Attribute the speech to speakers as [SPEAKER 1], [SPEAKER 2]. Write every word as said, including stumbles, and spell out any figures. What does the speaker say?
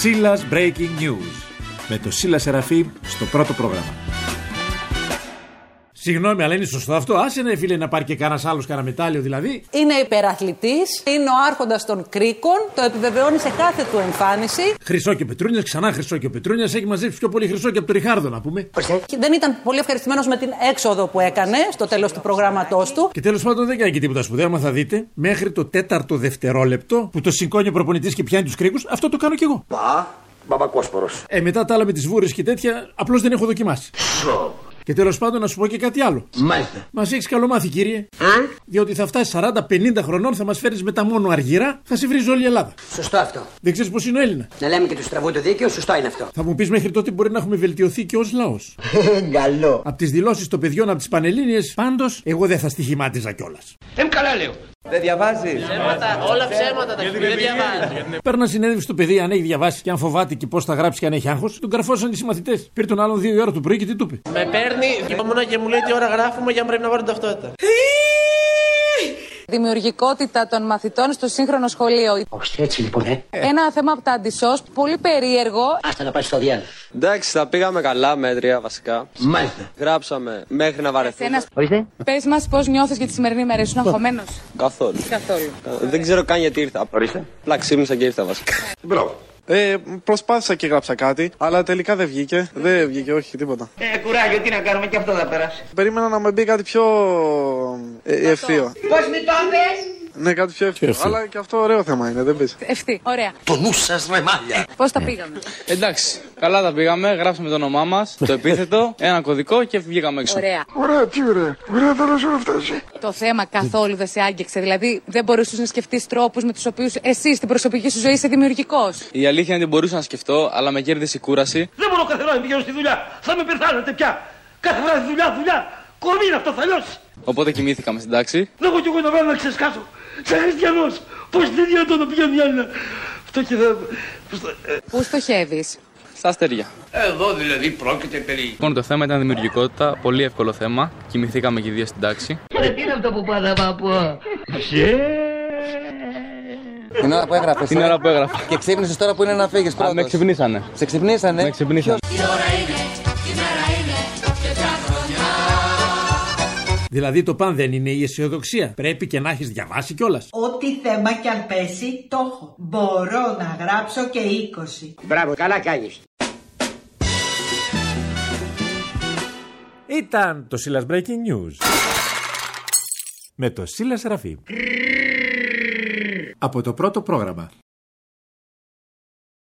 [SPEAKER 1] Σίλας Breaking News με το Σίλα Σεραφείμ στο πρώτο πρόγραμμα. Συγγνώμη, αλλά είναι σωστό αυτό? Άσε ναι, φίλε, να πάρει και κανένα άλλο κανένα μετάλλιο δηλαδή.
[SPEAKER 2] Είναι υπεραθλητής, είναι ο άρχοντας των κρίκων, το επιβεβαιώνει σε κάθε του εμφάνιση.
[SPEAKER 1] Χρυσό και Πετρούνιας, ξανά Χρυσό και Πετρούνιας, έχει μαζέψει πιο πολύ χρυσό και από τον Ριχάρδο, να πούμε.
[SPEAKER 2] Και δεν ήταν πολύ ευχαριστημένος με την έξοδο που έκανε στο τέλος του προγράμματός του.
[SPEAKER 1] Και τέλος πάντων δεν κάνει και τίποτα σπουδαίο, άμα θα δείτε, μέχρι το τέταρτο δευτερόλεπτο που το σηκώνει ο προπονητής και πιάνει τους κρίκους, αυτό το κάνω κι εγώ.
[SPEAKER 3] Πα, Μπαμπακόσπορος.
[SPEAKER 1] Ε, μετά τα άλλα με τις βούρες και τέτοια, απλώς δεν έχω δοκιμάσει.
[SPEAKER 3] Σο.
[SPEAKER 1] Και τέλος πάντων να σου πω και κάτι άλλο.
[SPEAKER 3] Μάλιστα.
[SPEAKER 1] Μας έχεις καλομάθει, κύριε.
[SPEAKER 3] Α?
[SPEAKER 1] Διότι θα φτάσει σαράντα πενήντα χρονών, θα μας φέρεις μετά μόνο αργυρά, θα σε βρίζει όλη η Ελλάδα.
[SPEAKER 4] Σωστό αυτό.
[SPEAKER 1] Δεν ξέρεις πώς είναι ο Έλληνα.
[SPEAKER 4] Να λέμε και του στραβού το δίκαιο, σωστό είναι αυτό.
[SPEAKER 1] Θα μου πεις μέχρι τότε μπορεί να έχουμε βελτιωθεί και ως λαός.
[SPEAKER 3] Καλό.
[SPEAKER 1] Από τις δηλώσεις των παιδιών από τις Πανελλήνιες, πάντως, εγώ δεν θα στοιχημάτιζα κιόλας.
[SPEAKER 3] Εμ καλά λέω. Δεν διαβάζει.
[SPEAKER 5] Ψέματα, όλα ψέματα τα έχει, δεν διαβάζει.
[SPEAKER 1] Παίρνα συνέντευξη στο παιδί αν έχει διαβάσει και αν φοβάται και πώς θα γράψει και αν έχει άγχος. Τον καρφώσαν οι συμμαθητές. Πήρε τον άλλον δύο η ώρα του πρωί και τι του είπε.
[SPEAKER 5] Με παίρνει ήμουνα και μου λέει τι ώρα γράφουμε για να πρέπει να βάλω ταυτότητα.
[SPEAKER 6] Δημιουργικότητα των μαθητών στο σύγχρονο σχολείο.
[SPEAKER 4] Όχι, έτσι λοιπόν, ε.
[SPEAKER 6] Ένα θέμα από τα αντισώς, πολύ περίεργο.
[SPEAKER 4] Άστα να πάει στο διάλογο.
[SPEAKER 7] Εντάξει, τα πήγαμε καλά μέτρια βασικά.
[SPEAKER 3] Μάλιστα.
[SPEAKER 7] Γράψαμε μέχρι να βαρεθούμε.
[SPEAKER 6] Ένας...
[SPEAKER 4] Ορίστε.
[SPEAKER 6] Πες μας πώς νιώθεις για τη σημερινή μέρα, ήσουν αγχωμένος?
[SPEAKER 7] Καθόλου.
[SPEAKER 6] Καθόλου.
[SPEAKER 7] Δεν ξέρω καν γιατί ήρθα.
[SPEAKER 3] Ορίστε.
[SPEAKER 7] Απλά ξύπνησα και ήρθα βασικά.
[SPEAKER 3] Μπράβο.
[SPEAKER 8] Ε, προσπάθησα και γράψα κάτι, αλλά τελικά δεν βγήκε. Δεν βγήκε, όχι, τίποτα.
[SPEAKER 5] Ε, κουράγιο, τι να κάνουμε, και αυτό θα περάσει.
[SPEAKER 8] Περίμενα να με μπει κάτι πιο ε, ευθείο.
[SPEAKER 5] Πώς με το πες?
[SPEAKER 8] Ναι, κάτι πιο ευθείο. Αλλά και αυτό ωραίο θέμα είναι, δεν πεις.
[SPEAKER 6] Ευθύ, ωραία.
[SPEAKER 3] Το νου σας ρε μάλια.
[SPEAKER 6] Πώς τα πήγαμε?
[SPEAKER 9] Εντάξει, καλά τα πήγαμε. Γράψαμε το όνομά μας, το επίθετο, ένα κωδικό και βγήκαμε έξω.
[SPEAKER 6] Ωραία.
[SPEAKER 3] Ωραία, τι ωραία. Ωραία, θέλω να φτάσει.
[SPEAKER 6] Το θέμα καθόλου δεν σε άγγιξε, δηλαδή δεν μπορούσες να σκεφτείς τρόπους με τους οποίους εσύ στην προσωπική σου ζωή είσαι δημιουργικός?
[SPEAKER 9] Η αλήθεια είναι ότι μπορούσα να σκεφτώ, αλλά με κέρδισε η κούραση.
[SPEAKER 5] Δεν μπορώ κάθε μέρα να πηγαίνω στη δουλειά. Θα με πεθάνετε πια. Κάθε βράδυ δουλειά, δουλειά. Κορμί είναι αυτό, θα λιώσει.
[SPEAKER 9] Οπότε κοιμήθηκα μες στην τάξη.
[SPEAKER 5] Δεν έχω κι εγώ να βάλω να ξεσκάσω. Σαν χριστιανός. Πώς είναι δυνατόν να πηγαίνουν οι άλλοι να... Αυτό και θα...
[SPEAKER 6] Πού στοχεύεις?
[SPEAKER 9] Στα αστέρια.
[SPEAKER 3] Εδώ δηλαδή πρόκειται περί.
[SPEAKER 9] Λοιπόν, το θέμα ήταν δημιουργικότητα, πολύ εύκολο θέμα. Κοιμηθήκαμε και οι δύο στην τάξη.
[SPEAKER 5] Τι είναι αυτό που πάντα va πω.
[SPEAKER 10] Την ώρα που έγραφες.
[SPEAKER 9] Την ώρα που έγραφα.
[SPEAKER 10] Και ξύπνησες τώρα που είναι να φύγεις πρώτος.
[SPEAKER 9] Α, με ξυπνήσανε.
[SPEAKER 10] Σε ξυπνήσανε.
[SPEAKER 9] Με ξυπνήσανε.
[SPEAKER 1] Δηλαδή το παν δεν είναι η αισιοδοξία. Πρέπει και να έχεις διαβάσει κιόλας.
[SPEAKER 11] Ό,τι θέμα κι αν πέσει, το έχω. Μπορώ να γράψω και είκοσι.
[SPEAKER 4] Μπράβο, καλά κάνεις.
[SPEAKER 1] Ήταν το Σίλας Breaking News με το Σίλα Σεραφείμ από το πρώτο πρόγραμμα.